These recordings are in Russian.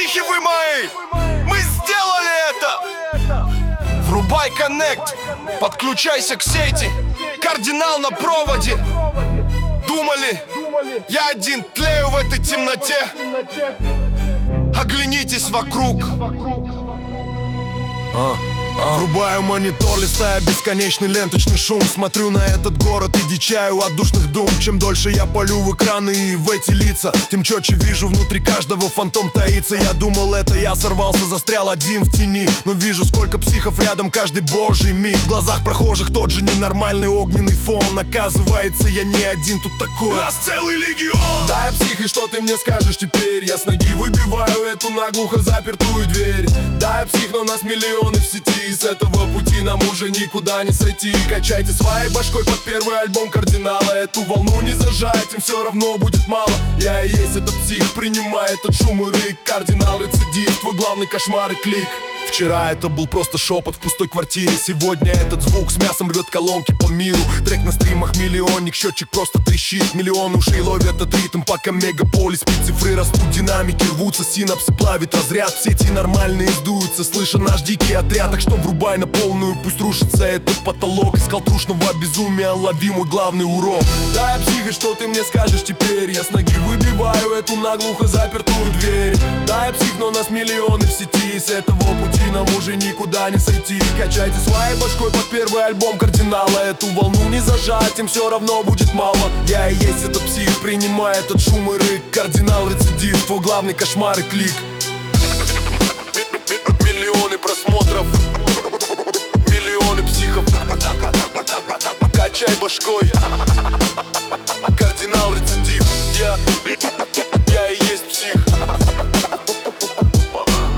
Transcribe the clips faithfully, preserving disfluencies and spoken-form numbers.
психи вы мои! Мы сделали это! Врубай коннект, подключайся к сети. Кардинал на проводе. Думали, я один тлею в этой темноте? Оглянитесь вокруг. А, а. Врубаю монитор, листая бесконечный ленточный шум. Смотрю на этот город и дичаю от душных дум. Чем дольше я палю в экраны и в эти лица, тем четче вижу, внутри каждого фантом таится. Я думал, это я сорвался, застрял один в тени, но вижу, сколько психов рядом каждый божий миг. В глазах прохожих тот же ненормальный огненный фон. Оказывается, я не один тут такой, нас целый легион. Да, я псих, и что ты мне скажешь теперь? Я с ноги выбиваю эту наглухо запертую дверь. Да, я псих, но нас миллионы в сети, и с этого пути нам уже никуда не сойти. Качайте своей башкой под первый альбом Кардинала. Эту волну не зажать, им все равно будет мало. Я и есть этот псих, принимай этот шум и рык. Кардинал рецидив, твой главный кошмар и клик. Вчера это был просто шепот в пустой квартире. Сегодня этот звук с мясом рвет колонки по миру. Трек на стримах миллионник, счетчик просто трещит. Миллион ушей ловят этот ритм, пока мегаполис спит. Цифры растут, динамики рвутся, синапсы плавит разряд. В сети нормальные сдуются, слыша наш дикий отряд. Так что врубай на полную, пусть рушится этот потолок. Из колтрушного безумия лови мой главный урок. Да, я псих, и что ты мне скажешь теперь? Я с ноги выбиваю эту наглухо запертую дверь. Да, я псих, но нас миллионы в сети, и с этого пути нам уже никуда не сойти. Качайте своей башкой под первый альбом Кардинала. Эту волну не зажать, им все равно будет мало. Я и есть этот псих, принимай этот шум и рык. Кардинал рецидив, твой главный кошмар и клик. Миллионы просмотров, миллионы психов. Качай башкой, Кардинал рецидив. Я, я и есть псих.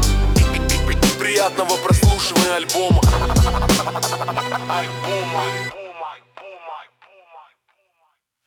Приятного прослушивания альбома. Альбома.